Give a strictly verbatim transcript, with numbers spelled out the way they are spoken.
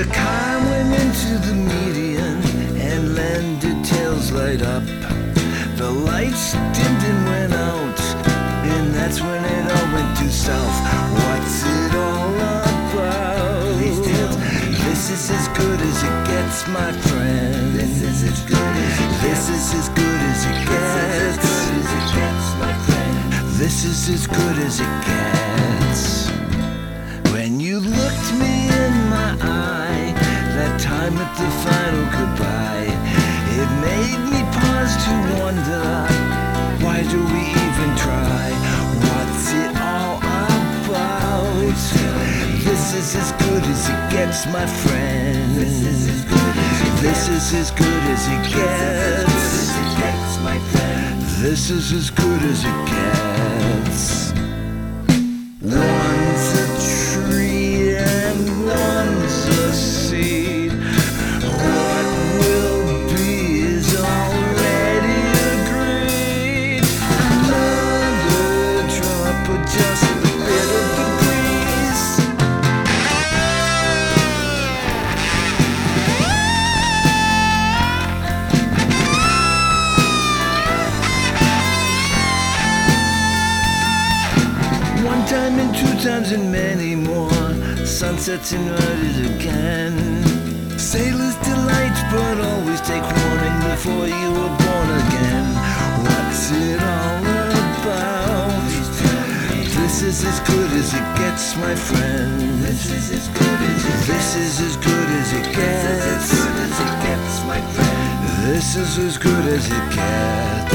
The car went into the median and landed tails light up. The lights dimmed and went out, and that's when it all went to south. What's it all about? This is as good as it gets, my friend. This is as good as it gets. This is as good as it gets, my friend. This is as good as it gets. When you looked me in my eye, that time at the final goodbye, it made me pause to wonder, why do we even try? What's it all about? This is as good as it gets, my friend. This is as good as it gets. This is as good as it gets, my friend. This is as good as it gets. One's a tree and one's a seed. What will be is already agreed. Another drop or just a bit of the breeze. One time and two times and many more, sunsets and riders again. Sailors delight, but always take warning before you were born again. What's it all about? This is as good as it gets, my friend. This is as good as it gets. This is as good as it gets, my friend. This is as good as it gets.